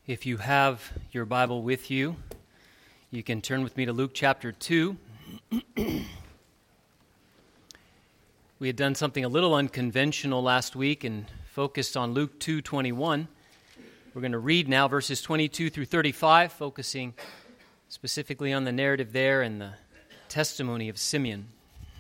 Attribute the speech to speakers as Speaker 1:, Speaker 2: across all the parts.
Speaker 1: If you have your Bible with you, you can turn with me to Luke chapter 2. We had done something a little unconventional last week and focused on Luke 2:21. We're going to read now verses 22 through 35, focusing specifically on the narrative there and the testimony of Simeon.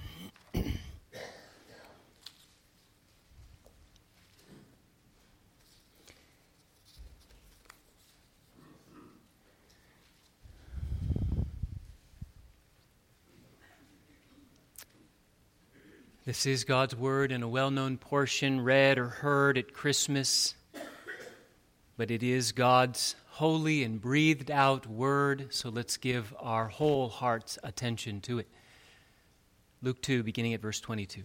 Speaker 1: This is God's Word in a well-known portion, read or heard at Christmas, but it is God's holy and breathed-out Word, so let's give our whole heart's attention to it. Luke 2, beginning at verse 22.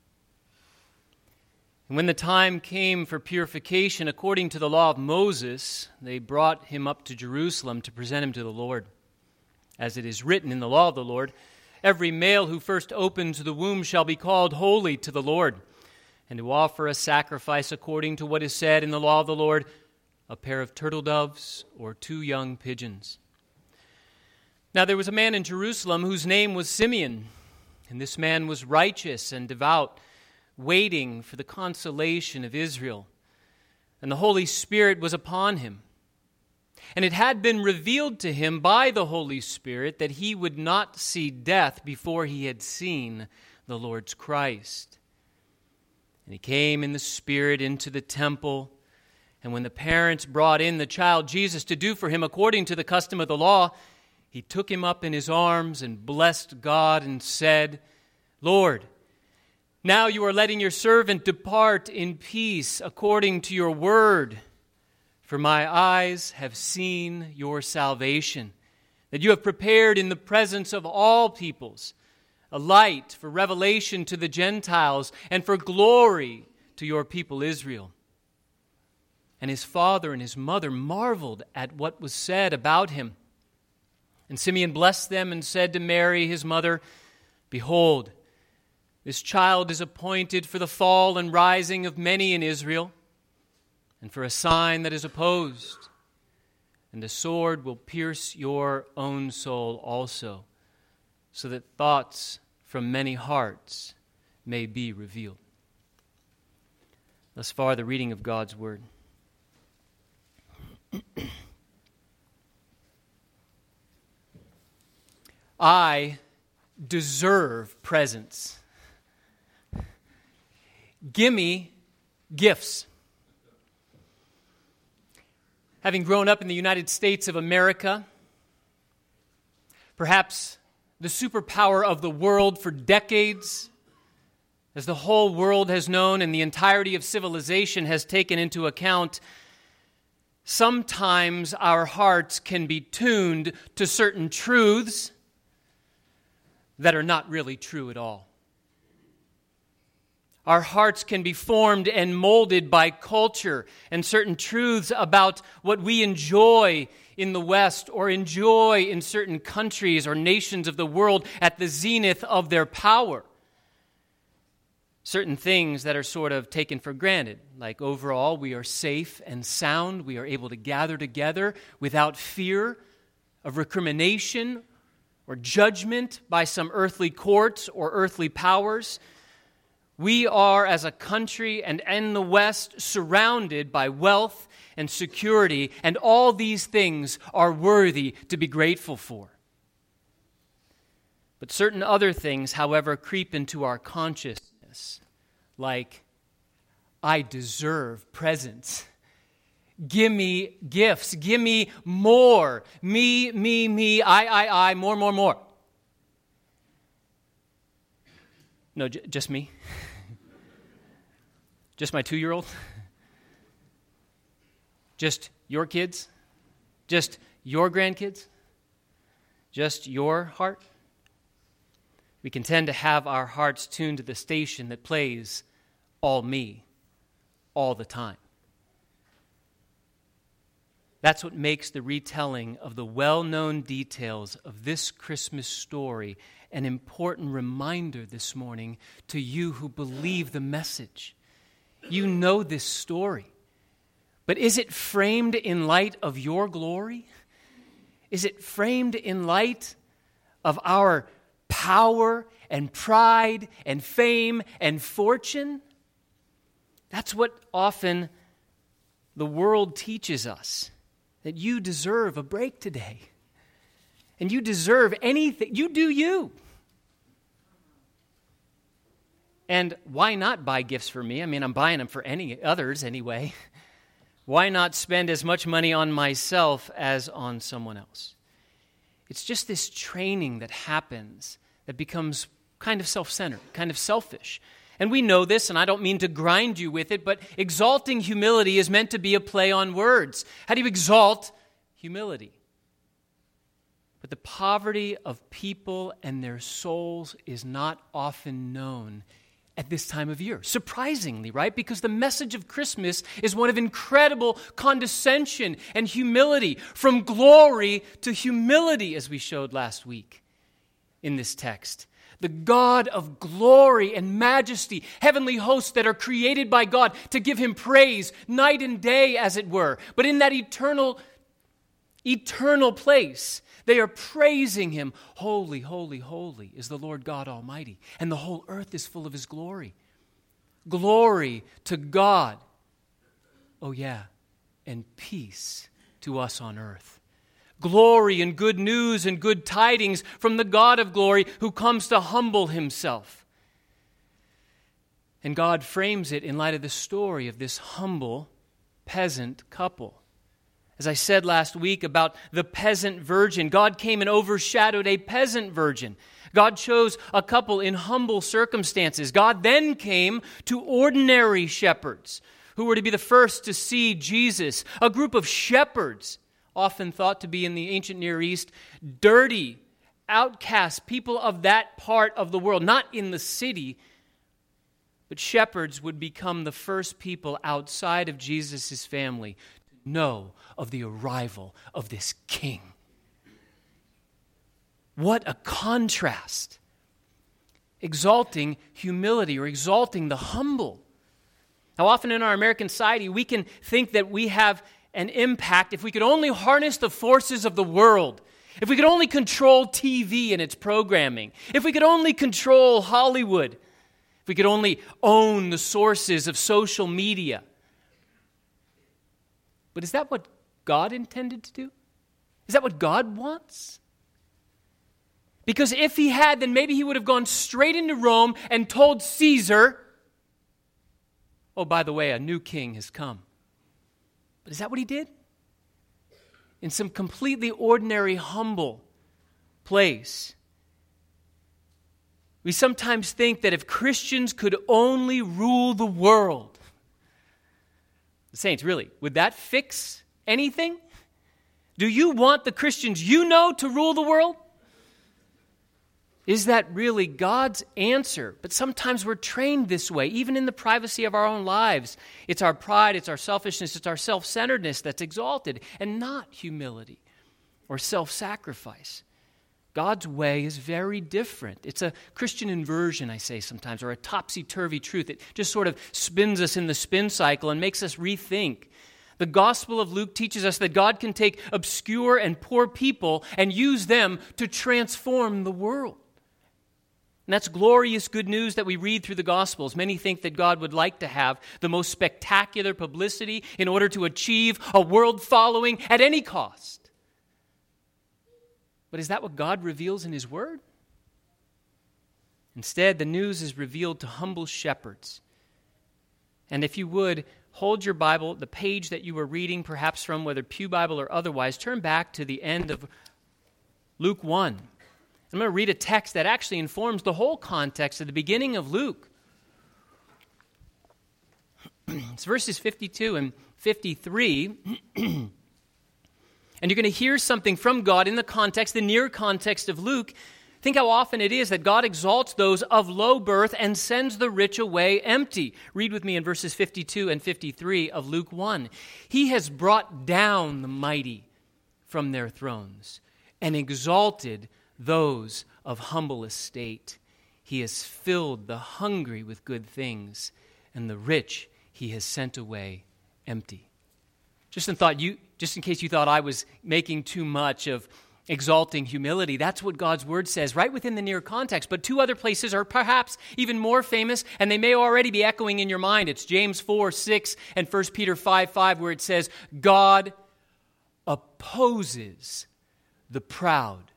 Speaker 1: And when the time came for purification according to the law of Moses, they brought him up to Jerusalem to present him to the Lord. As it is written in the law of the Lord, every male who first opens the womb shall be called holy to the Lord, and to offer a sacrifice according to what is said in the law of the Lord, a pair of turtle doves or 2 young pigeons. Now there was a man in Jerusalem whose name was Simeon, and this man was righteous and devout, waiting for the consolation of Israel, and the Holy Spirit was upon him. And it had been revealed to him by the Holy Spirit that he would not see death before he had seen the Lord's Christ. And he came in the Spirit into the temple, and when the parents brought in the child Jesus to do for him according to the custom of the law, he took him up in his arms and blessed God and said, "Lord, now you are letting your servant depart in peace according to your word. For my eyes have seen your salvation, that you have prepared in the presence of all peoples a light for revelation to the Gentiles and for glory to your people Israel." And his father and his mother marveled at what was said about him. And Simeon blessed them and said to Mary, his mother, "Behold, this child is appointed for the fall and rising of many in Israel, and for a sign that is opposed, and the sword will pierce your own soul also, so that thoughts from many hearts may be revealed." Thus far, the reading of God's Word. I deserve presents. Gimme gifts. Having grown up in the United States of America, perhaps the superpower of the world for decades, as the whole world has known and the entirety of civilization has taken into account, sometimes our hearts can be tuned to certain truths that are not really true at all. Our hearts can be formed and molded by culture and certain truths about what we enjoy in the West or enjoy in certain countries or nations of the world at the zenith of their power. Certain things that are sort of taken for granted, like overall we are safe and sound, we are able to gather together without fear of recrimination or judgment by some earthly courts or earthly powers. We are, as a country and in the West, surrounded by wealth and security, and all these things are worthy to be grateful for. But certain other things, however, creep into our consciousness, like, I deserve presents. Give me gifts. Give me more. Me, I, more. No, just me. Just my 2-year-old? Just your kids? Just your grandkids? Just your heart? We can tend to have our hearts tuned to the station that plays all me, all the time. That's what makes the retelling of the well-known details of this Christmas story an important reminder this morning to you who believe the message. You know this story. But is it framed in light of your glory? Is it framed in light of our power and pride and fame and fortune? That's what often the world teaches us, that you deserve a break today. And you deserve anything. You do you. And why not buy gifts for me? I mean, I'm buying them for any others anyway. Why not spend as much money on myself as on someone else? It's just this training that happens that becomes kind of self-centered, kind of selfish. And we know this, and I don't mean to grind you with it, but exalting humility is meant to be a play on words. How do you exalt humility? But the poverty of people and their souls is not often known at this time of year. Surprisingly, right? Because the message of Christmas is one of incredible condescension and humility, from glory to humility, as we showed last week in this text. The God of glory and majesty, heavenly hosts that are created by God to give him praise night and day, as it were. But in that eternal place, they are praising him. Holy, holy, holy is the Lord God Almighty, and the whole earth is full of his glory. Glory to God. Oh yeah, and peace to us on earth. Glory and good news and good tidings from the God of glory who comes to humble himself. And God frames it in light of the story of this humble peasant couple. As I said last week about the peasant virgin, God came and overshadowed a peasant virgin. God chose a couple in humble circumstances. God then came to ordinary shepherds who were to be the first to see Jesus, a group of shepherds, often thought to be in the ancient Near East, dirty, outcast people of that part of the world, not in the city, but shepherds would become the first people outside of Jesus' family to know of the arrival of this king. What a contrast. Exalting humility or exalting the humble. How often in our American society we can think that we have an impact if we could only harness the forces of the world, if we could only control TV and its programming, if we could only control Hollywood, if we could only own the sources of social media. But is that what God intended to do? Is that what God wants? Because if he had, then maybe he would have gone straight into Rome and told Caesar, oh, by the way, a new king has come. But is that what he did? In some completely ordinary, humble place. We sometimes think that if Christians could only rule the world, the saints, really, would that fix anything? Do you want the Christians you know to rule the world? Is that really God's answer? But sometimes we're trained this way, even in the privacy of our own lives. It's our pride, it's our selfishness, it's our self-centeredness that's exalted, and not humility or self-sacrifice. God's way is very different. It's a Christian inversion, I say sometimes, or a topsy-turvy truth. It just sort of spins us in the spin cycle and makes us rethink. The Gospel of Luke teaches us that God can take obscure and poor people and use them to transform the world. And that's glorious good news that we read through the Gospels. Many think that God would like to have the most spectacular publicity in order to achieve a world following at any cost. But is that what God reveals in his word? Instead, the news is revealed to humble shepherds. And if you would, hold your Bible, the page that you were reading, perhaps from whether Pew Bible or otherwise, turn back to the end of Luke 1. I'm going to read a text that actually informs the whole context of the beginning of Luke. It's verses 52 and 53. And you're going to hear something from God in the context, the near context of Luke. Think how often it is that God exalts those of low birth and sends the rich away empty. Read with me in verses 52 and 53 of Luke 1. He has brought down the mighty from their thrones and exalted those of humble estate. He has filled the hungry with good things, and the rich he has sent away empty. Just in case you thought I was making too much of exalting humility, that's what God's word says right within the near context. But two other places are perhaps even more famous, and they may already be echoing in your mind. It's James 4:6 and 1 Peter 5:5, where it says, God opposes the proud,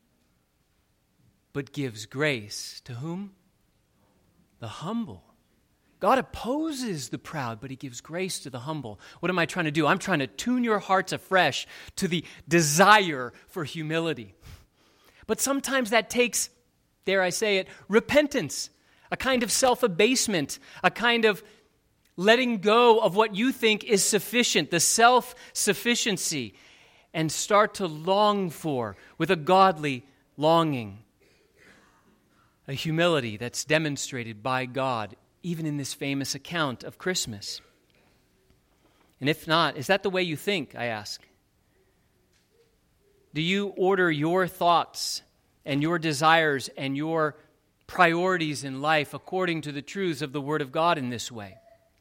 Speaker 1: but gives grace to whom? The humble. God opposes the proud, but he gives grace to the humble. What am I trying to do? I'm trying to tune your hearts afresh to the desire for humility. But sometimes that takes, dare I say it, repentance, a kind of self-abasement, a kind of letting go of what you think is sufficient, the self-sufficiency, and start to long for, with a godly longing, a humility that's demonstrated by God, even in this famous account of Christmas. And if not, is that the way you think, I ask? Do you order your thoughts and your desires and your priorities in life according to the truths of the Word of God in this way?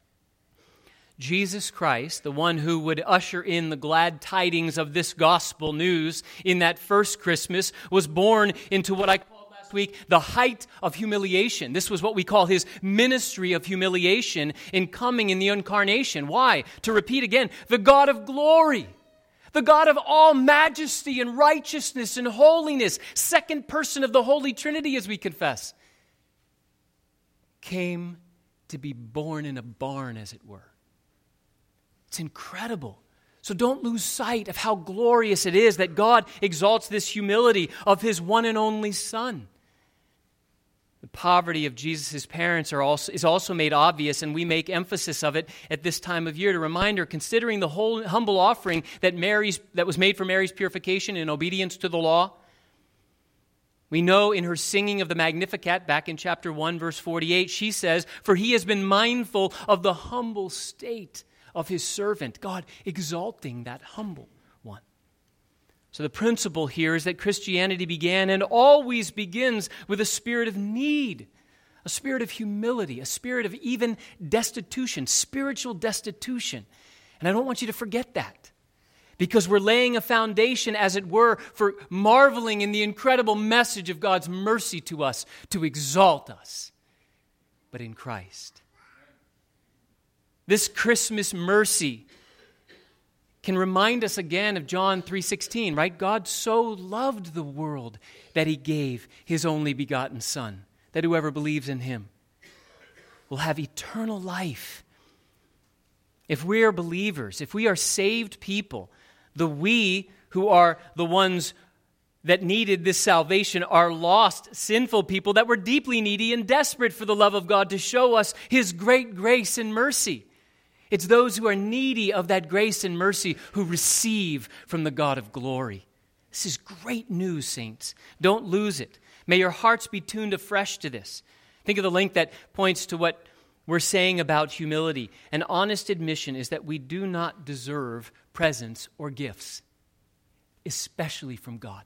Speaker 1: Jesus Christ, the one who would usher in the glad tidings of this gospel news in that first Christmas, was born into what I call last week the height of humiliation. This was what we call his ministry of humiliation in coming in the incarnation. Why? To repeat again, the God of glory, the God of all majesty and righteousness and holiness, second person of the Holy Trinity, as we confess, came to be born in a barn, as it were. It's incredible. So don't lose sight of how glorious it is that God exalts this humility of his one and only Son. The poverty of Jesus' parents is also made obvious, and we make emphasis of it at this time of year to remind her, considering the whole humble offering that was made for Mary's purification in obedience to the law. We know in her singing of the Magnificat, back in chapter 1, verse 48, she says, "For he has been mindful of the humble state of his servant," God exalting that humble one. So the principle here is that Christianity began and always begins with a spirit of need, a spirit of humility, a spirit of even destitution, spiritual destitution. And I don't want you to forget that, because we're laying a foundation, as it were, for marveling in the incredible message of God's mercy to us, to exalt us, but in Christ. This Christmas mercy can remind us again of John 3:16, right? God so loved the world that he gave his only begotten Son, that whoever believes in him will have eternal life. If we are believers, if we are saved people, we who are the ones that needed this salvation are lost, sinful people that were deeply needy and desperate for the love of God to show us his great grace and mercy. It's those who are needy of that grace and mercy who receive from the God of glory. This is great news, saints. Don't lose it. May your hearts be tuned afresh to this. Think of the link that points to what we're saying about humility. An honest admission is that we do not deserve presents or gifts, especially from God.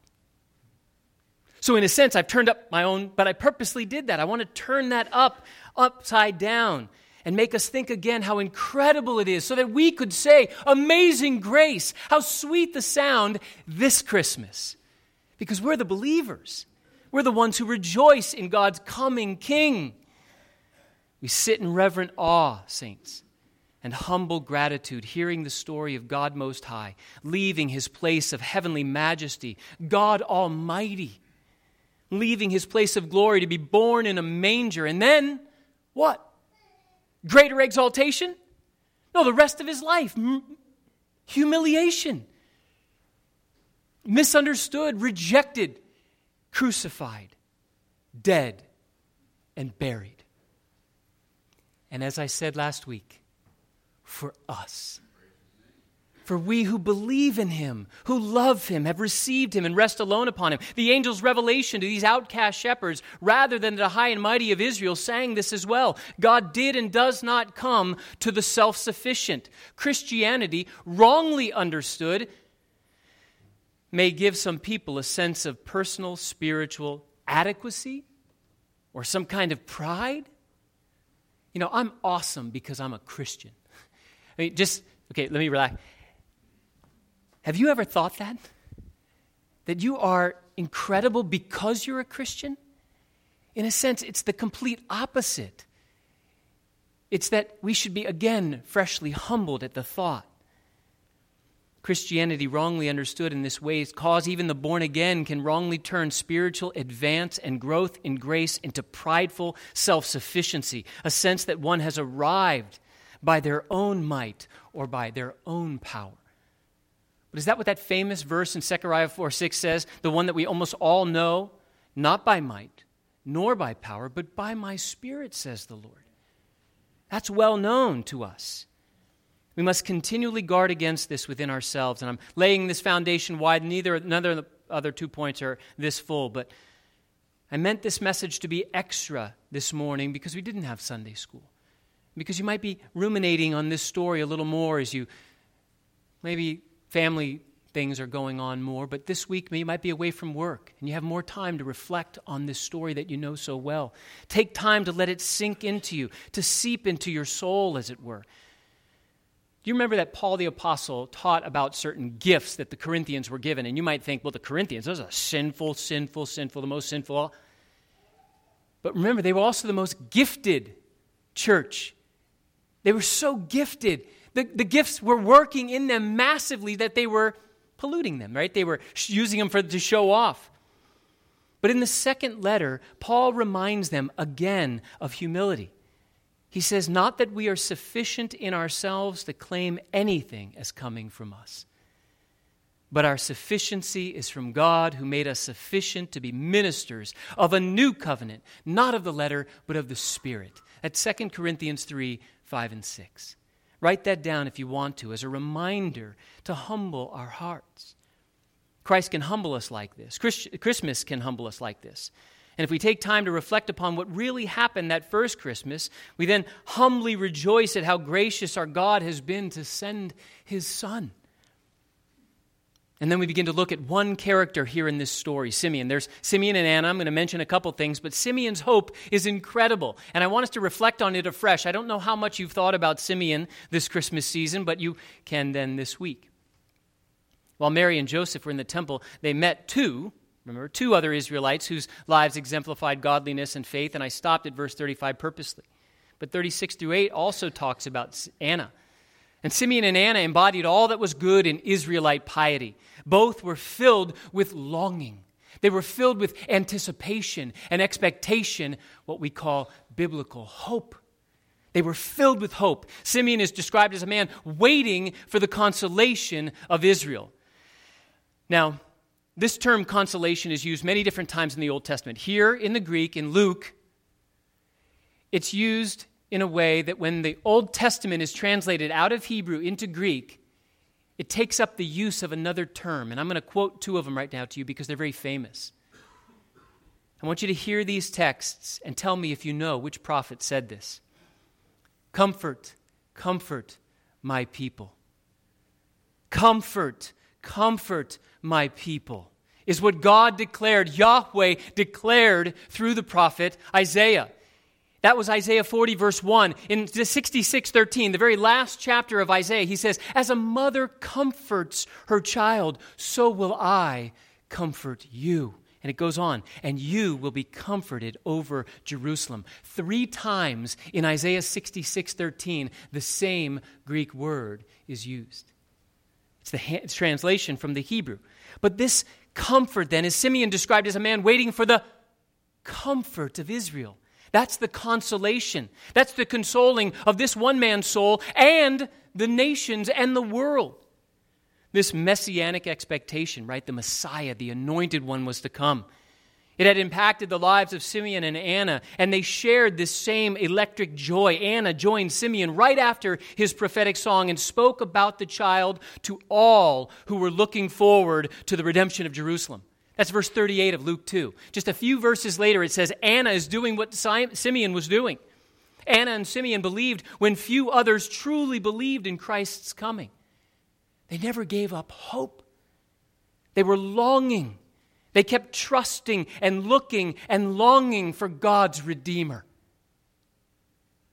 Speaker 1: So in a sense, I've turned up my own, but I purposely did that. I want to turn that upside down, and make us think again how incredible it is, so that we could say, amazing grace, how sweet the sound this Christmas. Because we're the believers. We're the ones who rejoice in God's coming King. We sit in reverent awe, saints, and humble gratitude, hearing the story of God Most High, leaving his place of heavenly majesty, God Almighty, leaving his place of glory to be born in a manger. And then, what? Greater exaltation? No, the rest of his life. Humiliation. Misunderstood, rejected, crucified, dead, and buried. And as I said last week, for us. For we who believe in him, who love him, have received him and rest alone upon him. The angel's revelation to these outcast shepherds, rather than the high and mighty of Israel, sang this as well. God did and does not come to the self-sufficient. Christianity, wrongly understood, may give some people a sense of personal spiritual adequacy or some kind of pride. You know, I'm awesome because I'm a Christian. I mean, let me relax. Have you ever thought that? That you are incredible because you're a Christian? In a sense, it's the complete opposite. It's that we should be, again, freshly humbled at the thought. Christianity, wrongly understood in this way, cause even the born again can wrongly turn spiritual advance and growth in grace into prideful self-sufficiency, a sense that one has arrived by their own might or by their own power. But is that what that famous verse in Zechariah 4:6 says? The one that we almost all know? Not by might, nor by power, but by my Spirit, says the Lord. That's well known to us. We must continually guard against this within ourselves. And I'm laying this foundation wide. None of the other 2 points are this full. But I meant this message to be extra this morning because we didn't have Sunday school. Because you might be ruminating on this story a little more as you, maybe family things are going on more. But this week you might be away from work and you have more time to reflect on this story that you know so well. Take time to let it sink into you, to seep into your soul, as it were. Do you remember that Paul the Apostle taught about certain gifts that the Corinthians were given? And you might think, well, the Corinthians, those are sinful, the most sinful. But remember, they were also the most gifted church. They were so gifted. The gifts were working in them massively that they were polluting them, right? They were using them to show off. But in the second letter, Paul reminds them again of humility. He says, not that we are sufficient in ourselves to claim anything as coming from us, but our sufficiency is from God, who made us sufficient to be ministers of a new covenant, not of the letter, but of the Spirit. That's 2 Corinthians 3:5-6. Write that down if you want to, as a reminder to humble our hearts. Christ can humble us like this. Christmas can humble us like this. And if we take time to reflect upon what really happened that first Christmas, we then humbly rejoice at how gracious our God has been to send His Son. And then we begin to look at one character here in this story, Simeon. There's Simeon and Anna. I'm going to mention a couple things, but Simeon's hope is incredible. And I want us to reflect on it afresh. I don't know how much you've thought about Simeon this Christmas season, but you can then this week. While Mary and Joseph were in the temple, they met two other Israelites whose lives exemplified godliness and faith, and I stopped at verse 35 purposely. But 36-8 also talks about Anna. And Simeon and Anna embodied all that was good in Israelite piety. Both were filled with longing. They were filled with anticipation and expectation, what we call biblical hope. They were filled with hope. Simeon is described as a man waiting for the consolation of Israel. Now, this term consolation is used many different times in the Old Testament. Here in the Greek, in Luke, it's used in a way that when the Old Testament is translated out of Hebrew into Greek, it takes up the use of another term. And I'm going to quote two of them right now to you because they're very famous. I want you to hear these texts and tell me if you know which prophet said this. Comfort, comfort my people. Comfort, comfort my people, is what God declared, Yahweh declared through the prophet Isaiah. That was Isaiah 40, verse 1. In 66:13, the very last chapter of Isaiah, he says, as a mother comforts her child, so will I comfort you. And it goes on, and you will be comforted over Jerusalem. 3 times in Isaiah 66:13, the same Greek word is used. It's the translation from the Hebrew. But this comfort then is Simeon described as a man waiting for the comfort of Israel. That's the consolation. That's the consoling of this one man's soul and the nations and the world. This messianic expectation, right? The Messiah, the anointed one, was to come. It had impacted the lives of Simeon and Anna, and they shared this same electric joy. Anna joined Simeon right after his prophetic song and spoke about the child to all who were looking forward to the redemption of Jerusalem. That's verse 38 of Luke 2. Just a few verses later, it says Anna is doing what Simeon was doing. Anna and Simeon believed when few others truly believed in Christ's coming. They never gave up hope. They were longing. They kept trusting and looking and longing for God's Redeemer.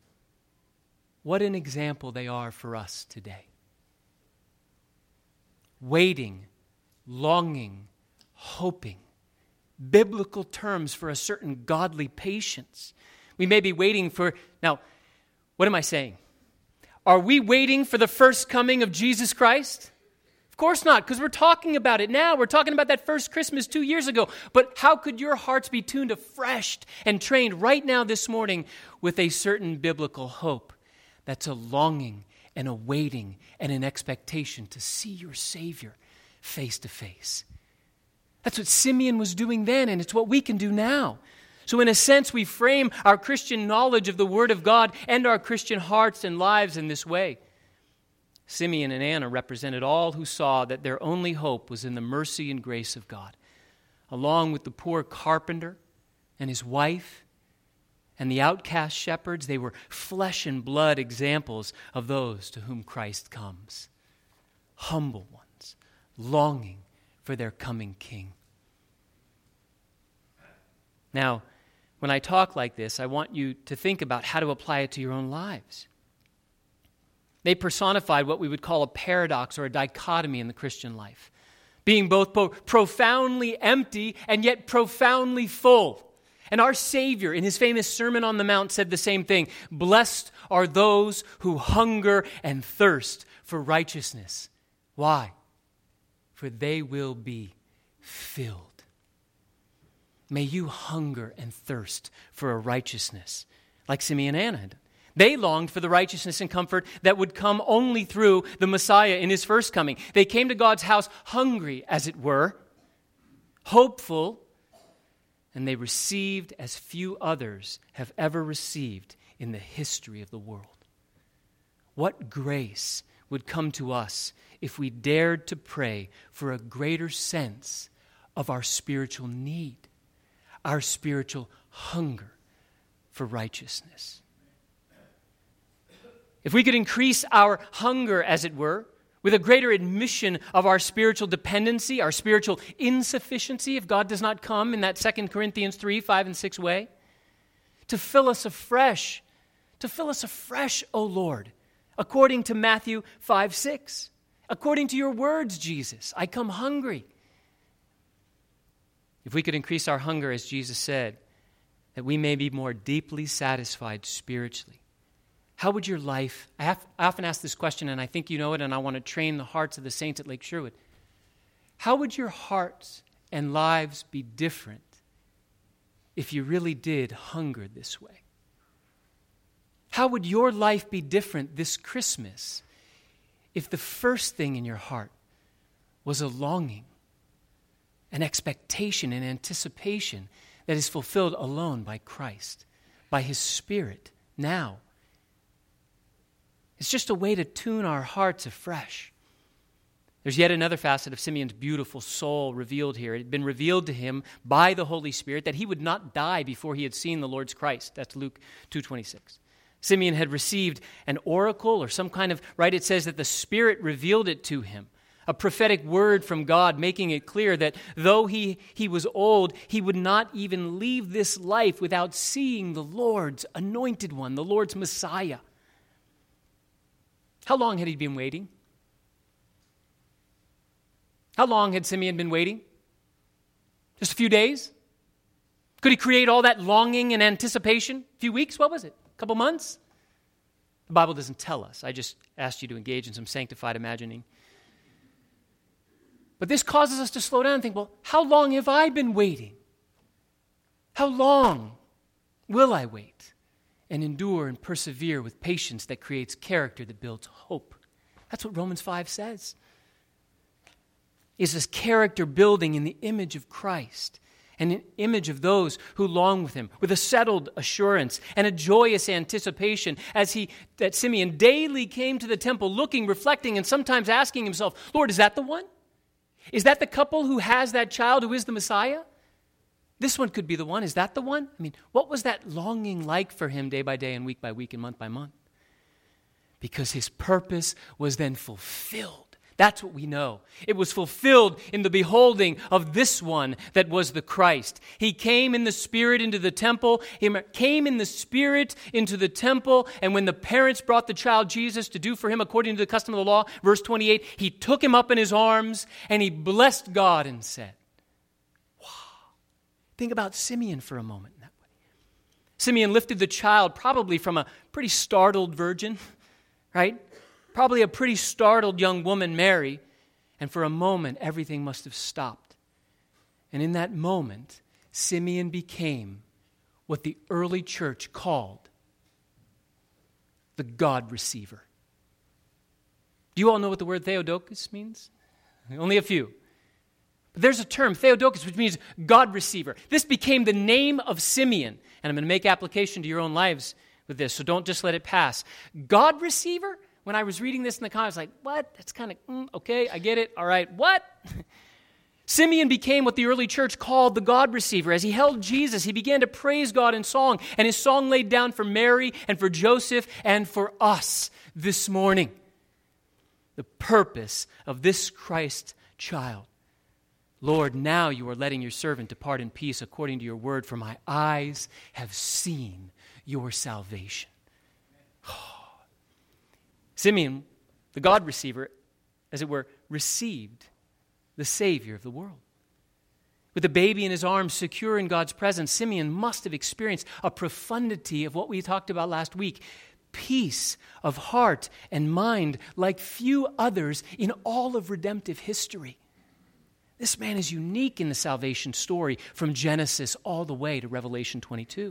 Speaker 1: What an example they are for us today. waiting, longing, hoping. Biblical terms for a certain godly patience. We may be waiting for... Now, what am I saying? Are we waiting for the first coming of Jesus Christ? Of course not, because we're talking about it now. We're talking about that first Christmas 2 years ago. But how could your hearts be tuned afresh and trained right now this morning with a certain biblical hope? That's a longing and a waiting and an expectation to see your Savior face to face. That's what Simeon was doing then, and it's what we can do now. So in a sense, we frame our Christian knowledge of the Word of God and our Christian hearts and lives in this way. Simeon and Anna represented all who saw that their only hope was in the mercy and grace of God, along with the poor carpenter and his wife and the outcast shepherds. They were flesh and blood examples of those to whom Christ comes. Humble ones, longing for their coming King. Now, when I talk like this, I want you to think about how to apply it to your own lives. They personified what we would call a paradox or a dichotomy in the Christian life, being both profoundly empty and yet profoundly full. And our Savior, in his famous Sermon on the Mount, said the same thing. Blessed are those who hunger and thirst for righteousness. Why? For they will be filled. May you hunger and thirst for a righteousness like Simeon and Anna had. They longed for the righteousness and comfort that would come only through the Messiah in his first coming. They came to God's house hungry, as it were, hopeful, and they received as few others have ever received in the history of the world. What grace would come to us if we dared to pray for a greater sense of our spiritual need, our spiritual hunger for righteousness. If we could increase our hunger, as it were, with a greater admission of our spiritual dependency, our spiritual insufficiency, if God does not come in that 2 Corinthians 3, 5, and 6 way, to fill us afresh, O Lord, according to Matthew 5, 6. According to your words, Jesus, I come hungry. If we could increase our hunger, as Jesus said, that we may be more deeply satisfied spiritually, how would your life, I often ask this question, and I think you know it, and I want to train the hearts of the saints at Lake Sherwood. How would your hearts and lives be different if you really did hunger this way? How would your life be different this Christmas if the first thing in your heart was a longing, an expectation, an anticipation that is fulfilled alone by Christ, by His Spirit now? It's just a way to tune our hearts afresh. There's yet another facet of Simeon's beautiful soul revealed here. It had been revealed to him by the Holy Spirit that he would not die before he had seen the Lord's Christ. That's Luke 2:26. Simeon had received an oracle or some kind of, right, it says that the Spirit revealed it to him. A prophetic word from God making it clear that though he was old, he would not even leave this life without seeing the Lord's anointed one, the Lord's Messiah. How long had he been waiting? How long had Simeon been waiting? Just a few days? Could he create all that longing and anticipation? A few weeks? What was it? A couple months? The Bible doesn't tell us. I just asked you to engage in some sanctified imagining. But this causes us to slow down and think, well, how long have I been waiting? How long will I wait and endure and persevere with patience that creates character that builds hope? That's what Romans 5 says. Is this character building in the image of Christ and an image of those who long with him, with a settled assurance and a joyous anticipation that Simeon daily came to the temple looking, reflecting, and sometimes asking himself, Lord, is that the one? Is that the couple who has that child who is the Messiah? This one could be the one. Is that the one? I mean, what was that longing like for him day by day and week by week and month by month? Because his purpose was then fulfilled. That's what we know. It was fulfilled in the beholding of this one that was the Christ. He came in the Spirit into the temple. He came in the Spirit into the temple, and when the parents brought the child Jesus to do for him according to the custom of the law, verse 28, he took him up in his arms, and he blessed God and said, wow. Think about Simeon for a moment in that way. Simeon lifted the child probably from a pretty startled virgin, right? Probably a pretty startled young woman, Mary, and for a moment, everything must have stopped. And in that moment, Simeon became what the early church called the God receiver. Do you all know what the word Theotokos means? Only a few. But there's a term, Theotokos, which means God receiver. This became the name of Simeon, and I'm going to make application to your own lives with this, so don't just let it pass. God receiver? When I was reading this in the comments, I was like, what? That's kind of, okay, I get it. All right, what? Simeon became what the early church called the God receiver. As he held Jesus, he began to praise God in song, and his song laid down for Mary and for Joseph and for us this morning. The purpose of this Christ child. Lord, now you are letting your servant depart in peace according to your word, for my eyes have seen your salvation. Simeon, the God receiver, as it were, received the Savior of the world. With the baby in his arms, secure in God's presence, Simeon must have experienced a profundity of what we talked about last week. Peace of heart and mind like few others in all of redemptive history. This man is unique in the salvation story from Genesis all the way to Revelation 22.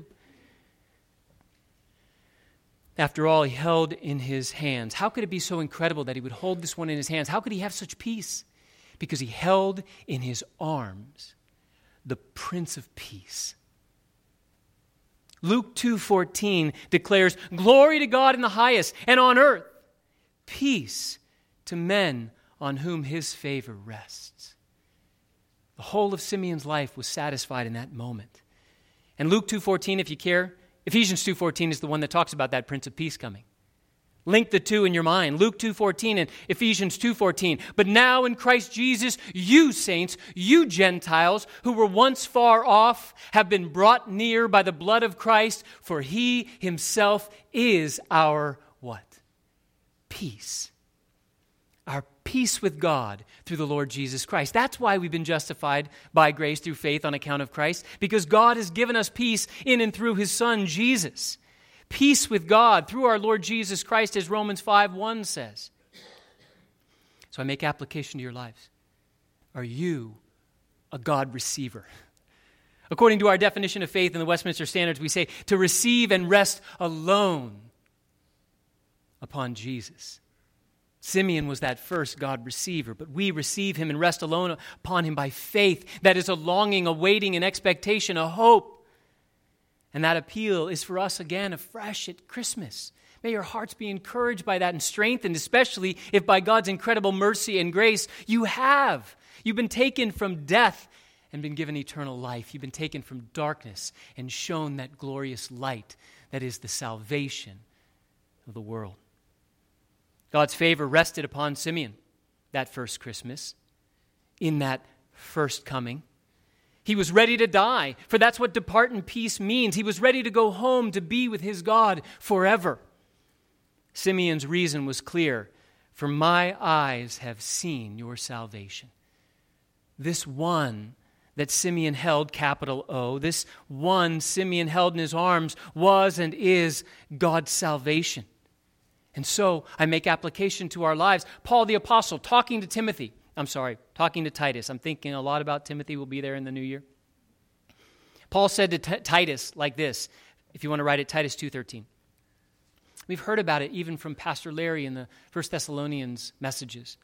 Speaker 1: After all, he held in his hands. How could it be so incredible that he would hold this one in his hands? How could he have such peace? Because he held in his arms the Prince of Peace. Luke 2:14 declares, "Glory to God in the highest, and on earth, peace to men on whom his favor rests." The whole of Simeon's life was satisfied in that moment. And Luke 2:14, if you care, Ephesians 2:14 is the one that talks about that Prince of Peace coming. Link the two in your mind. Luke 2:14 and Ephesians 2:14. "But now in Christ Jesus, you saints, you Gentiles, who were once far off, have been brought near by the blood of Christ, for he himself is our" what? Peace. Our peace with God through the Lord Jesus Christ. That's why we've been justified by grace through faith on account of Christ, because God has given us peace in and through his Son, Jesus. Peace with God through our Lord Jesus Christ, as Romans 5:1 says. So I make application to your lives. Are you a God receiver? According to our definition of faith in the Westminster Standards, we say to receive and rest alone upon Jesus. Simeon was that first God receiver, but we receive him and rest alone upon him by faith. That is a longing, a waiting, an expectation, a hope. And that appeal is for us again afresh at Christmas. May your hearts be encouraged by that and strengthened, especially if by God's incredible mercy and grace you've been taken from death and been given eternal life. You've been taken from darkness and shown that glorious light that is the salvation of the world. God's favor rested upon Simeon that first Christmas, in that first coming. He was ready to die, for that's what depart in peace means. He was ready to go home to be with his God forever. Simeon's reason was clear. "For my eyes have seen your salvation." This one that Simeon held, capital O, this one Simeon held in his arms was and is God's salvation. And so I make application to our lives. Paul the Apostle talking to Titus. I'm thinking a lot about Timothy. We'll be there in the new year. Paul said to Titus like this, if you want to write it, Titus 2:13. We've heard about it even from Pastor Larry in the 1 Thessalonians messages.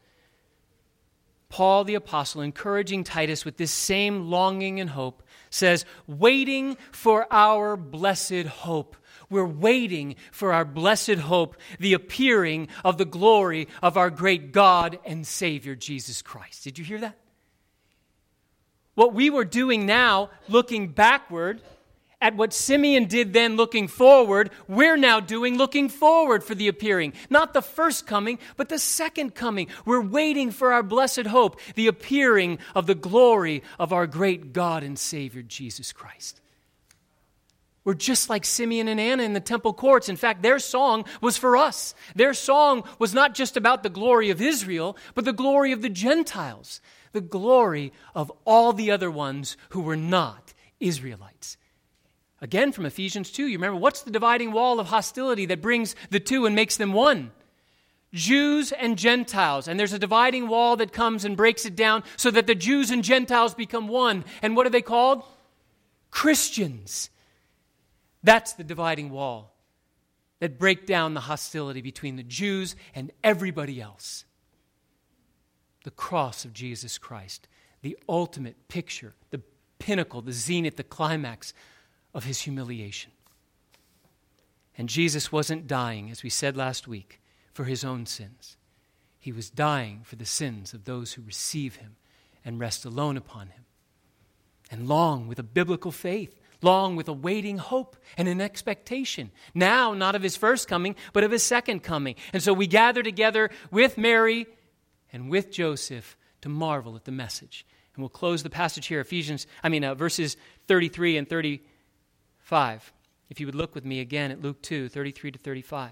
Speaker 1: Paul the Apostle, encouraging Titus with this same longing and hope, says, waiting for our blessed hope. We're waiting for our blessed hope, the appearing of the glory of our great God and Savior, Jesus Christ. Did you hear that? What we were doing now, looking backward at what Simeon did then looking forward, we're now doing looking forward for the appearing. Not the first coming, but the second coming. We're waiting for our blessed hope, the appearing of the glory of our great God and Savior, Jesus Christ. We're just like Simeon and Anna in the temple courts. In fact, their song was for us. Their song was not just about the glory of Israel, but the glory of the Gentiles, the glory of all the other ones who were not Israelites. Again, from Ephesians 2, you remember, what's the dividing wall of hostility that brings the two and makes them one? Jews and Gentiles. And there's a dividing wall that comes and breaks it down so that the Jews and Gentiles become one. And what are they called? Christians. That's the dividing wall that break down the hostility between the Jews and everybody else. The cross of Jesus Christ, the ultimate picture, the pinnacle, the zenith, the climax of his humiliation. And Jesus wasn't dying, as we said last week, for his own sins. He was dying for the sins of those who receive him and rest alone upon him. And long with a biblical faith, long with a waiting hope and an expectation. Now, not of his first coming, but of his second coming. And so we gather together with Mary and with Joseph to marvel at the message. And we'll close the passage here, verses 33 and 35. If you would look with me again at Luke 2, 33 to 35.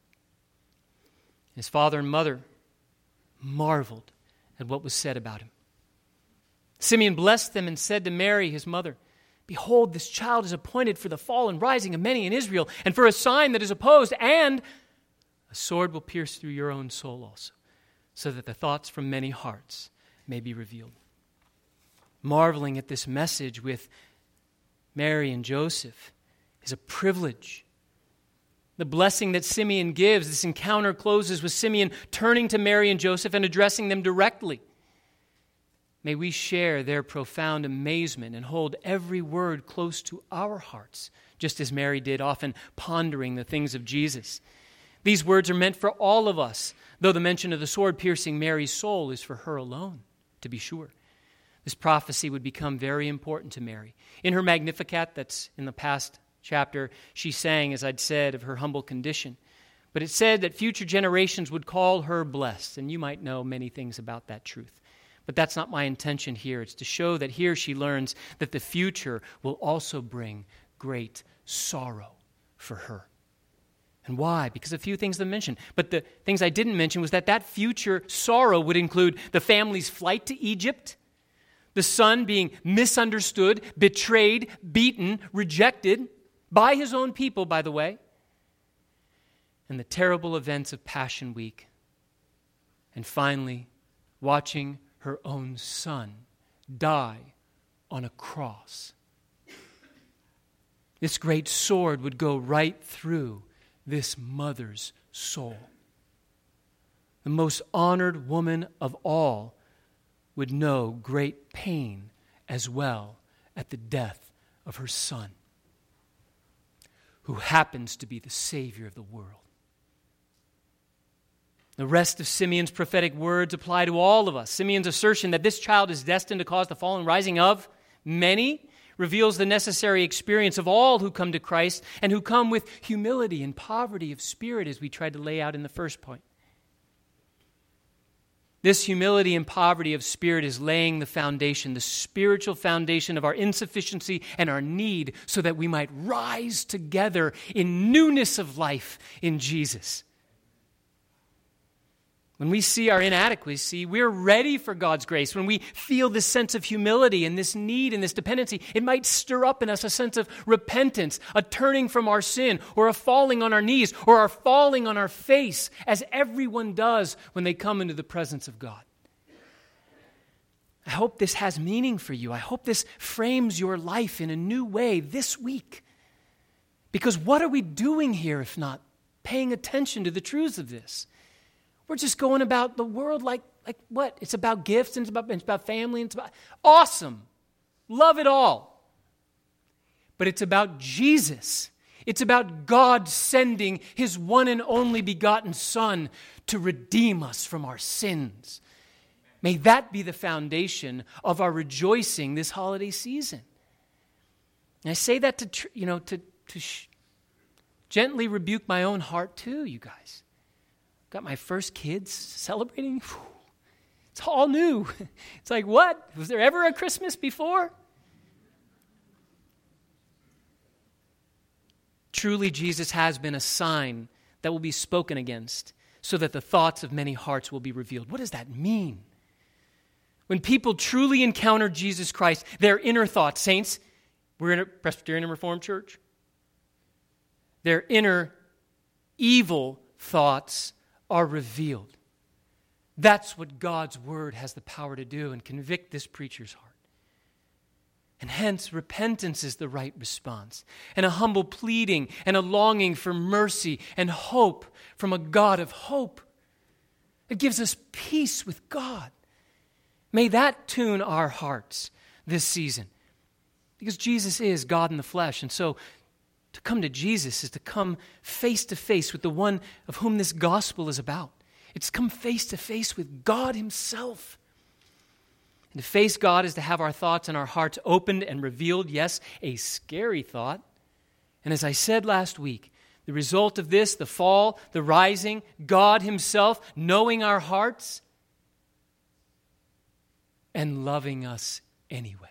Speaker 1: His father and mother marveled at what was said about him. Simeon blessed them and said to Mary, his mother, "Behold, this child is appointed for the fall and rising of many in Israel, and for a sign that is opposed, and a sword will pierce through your own soul also, so that the thoughts from many hearts may be revealed." Marveling at this message with Mary and Joseph is a privilege. The blessing that Simeon gives, this encounter closes with Simeon turning to Mary and Joseph and addressing them directly. May we share their profound amazement and hold every word close to our hearts, just as Mary did, often pondering the things of Jesus. These words are meant for all of us, though the mention of the sword piercing Mary's soul is for her alone, to be sure. This prophecy would become very important to Mary. In her Magnificat, that's in the past chapter, she sang, as I'd said, of her humble condition. But it said that future generations would call her blessed, and you might know many things about that truth. But that's not my intention here. It's to show that here she learns that the future will also bring great sorrow for her. And why? Because a few things I mentioned. But the things I didn't mention was that future sorrow would include the family's flight to Egypt, the son being misunderstood, betrayed, beaten, rejected by his own people, by the way, and the terrible events of Passion Week. And finally, watching her own son die on a cross. This great sword would go right through this mother's soul. The most honored woman of all would know great pain as well at the death of her son, who happens to be the Savior of the world. The rest of Simeon's prophetic words apply to all of us. Simeon's assertion that this child is destined to cause the fall and rising of many reveals the necessary experience of all who come to Christ and who come with humility and poverty of spirit, as we tried to lay out in the first point. This humility and poverty of spirit is laying the foundation, the spiritual foundation of our insufficiency and our need, so that we might rise together in newness of life in Jesus. When we see our inadequacy, we're ready for God's grace. When we feel this sense of humility and this need and this dependency, it might stir up in us a sense of repentance, a turning from our sin, or a falling on our knees, or a falling on our face, as everyone does when they come into the presence of God. I hope this has meaning for you. I hope this frames your life in a new way this week. Because what are we doing here if not paying attention to the truths of this? We're just going about the world like what? It's about gifts, and it's about family, and it's about awesome. Love it all. But it's about Jesus. It's about God sending his one and only begotten Son to redeem us from our sins. May that be the foundation of our rejoicing this holiday season. And I say that to gently rebuke my own heart too, you guys. Got my first kids celebrating. It's all new. It's like, what? Was there ever a Christmas before? Truly, Jesus has been a sign that will be spoken against so that the thoughts of many hearts will be revealed. What does that mean? When people truly encounter Jesus Christ, their inner thoughts, saints, we're in a Presbyterian and Reformed church, their inner evil thoughts are revealed. That's what God's word has the power to do and convict this preacher's heart. And hence, repentance is the right response, and a humble pleading and a longing for mercy and hope from a God of hope. It gives us peace with God. May that tune our hearts this season, because Jesus is God in the flesh, and so to come to Jesus is to come face to face with the one of whom this gospel is about. It's come face to face with God himself. And to face God is to have our thoughts and our hearts opened and revealed. Yes, a scary thought. And as I said last week, the result of this, the fall, the rising, God himself knowing our hearts and loving us anyway.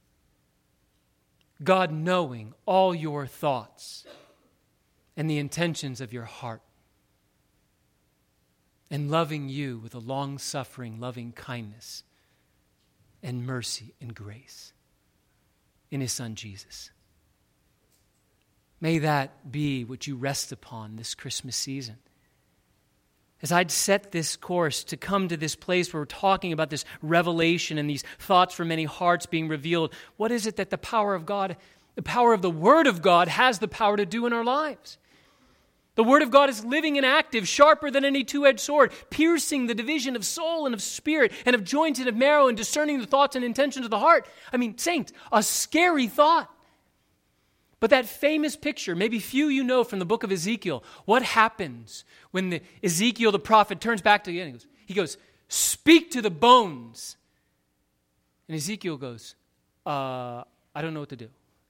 Speaker 1: God knowing all your thoughts and the intentions of your heart and loving you with a long-suffering, loving kindness and mercy and grace in his Son Jesus. May that be what you rest upon this Christmas season. As I'd set this course to come to this place where we're talking about this revelation and these thoughts from many hearts being revealed, what is it that the power of God, the power of the Word of God has the power to do in our lives? The Word of God is living and active, sharper than any two-edged sword, piercing the division of soul and of spirit and of joints and of marrow and discerning the thoughts and intentions of the heart. I mean, saints, a scary thought. But that famous picture, maybe few you know from the book of Ezekiel, what happens when Ezekiel the prophet turns back to the end? He goes, speak to the bones. And Ezekiel goes, I don't know what to do.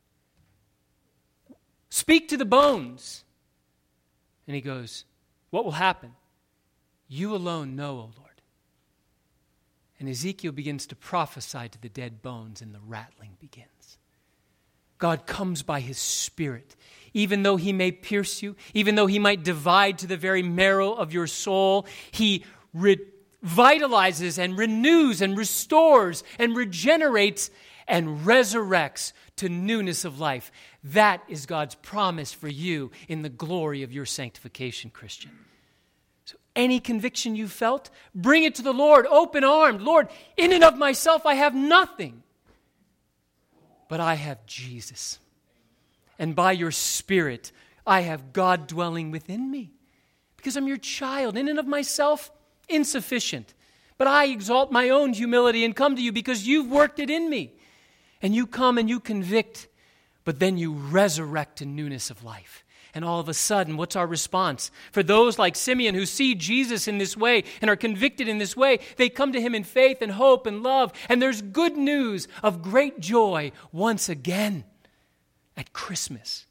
Speaker 1: Speak to the bones. And he goes, what will happen? You alone know, O Lord. And Ezekiel begins to prophesy to the dead bones, and the rattling begins. God comes by his Spirit. Even though he may pierce you, even though he might divide to the very marrow of your soul, he revitalizes and renews and restores and regenerates and resurrects to newness of life. That is God's promise for you in the glory of your sanctification, Christian. So any conviction you felt, bring it to the Lord, open-armed. Lord, in and of myself I have nothing, but I have Jesus. And by your Spirit, I have God dwelling within me. Because I'm your child, in and of myself, insufficient. But I exalt my own humility and come to you because you've worked it in me. And you come and you convict, but then you resurrect to newness of life. And all of a sudden, what's our response? For those like Simeon who see Jesus in this way and are convicted in this way, they come to him in faith and hope and love. And there's good news of great joy once again at Christmas.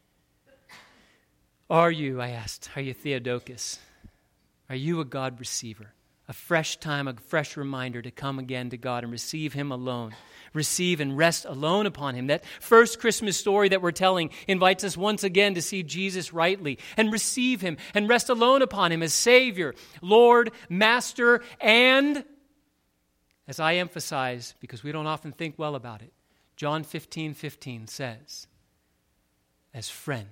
Speaker 1: Are you, I asked, are you Theotokos? Are you a God receiver? A fresh time, a fresh reminder to come again to God and receive him alone. Receive and rest alone upon him. That first Christmas story that we're telling invites us once again to see Jesus rightly and receive him and rest alone upon him as Savior, Lord, Master, and, as I emphasize, because we don't often think well about it, John 15:15 says, as friend.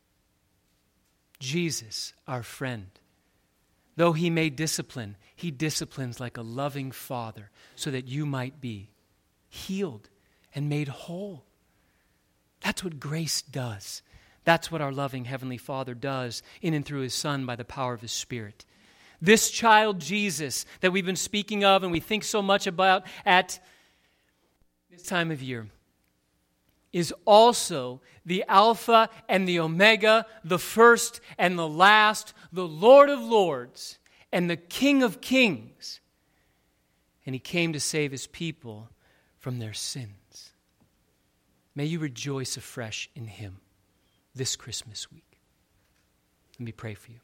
Speaker 1: Jesus, our friend. Though he may discipline, he disciplines like a loving father so that you might be healed and made whole. That's what grace does. That's what our loving Heavenly Father does in and through his Son by the power of his Spirit. This child Jesus that we've been speaking of and we think so much about at this time of year is also the Alpha and the Omega, the first and the last, the Lord of Lords and the King of Kings. And he came to save his people from their sins. May you rejoice afresh in him this Christmas week. Let me pray for you.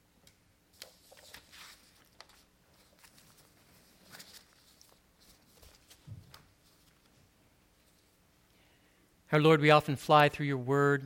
Speaker 1: Our Lord, we often fly through your word.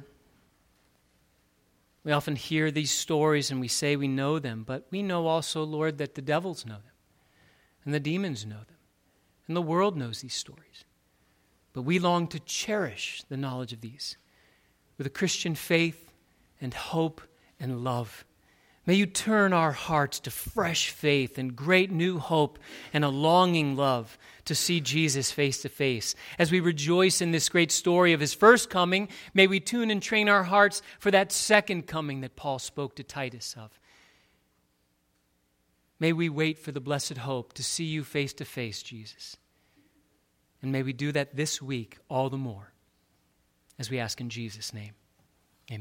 Speaker 1: We often hear these stories and we say we know them, but we know also, Lord, that the devils know them, and the demons know them, and the world knows these stories. But we long to cherish the knowledge of these with a Christian faith and hope and love. May you turn our hearts to fresh faith and great new hope and a longing love to see Jesus face to face. As we rejoice in this great story of his first coming, may we tune and train our hearts for that second coming that Paul spoke to Titus of. May we wait for the blessed hope to see you face to face, Jesus. And may we do that this week all the more, as we ask in Jesus' name.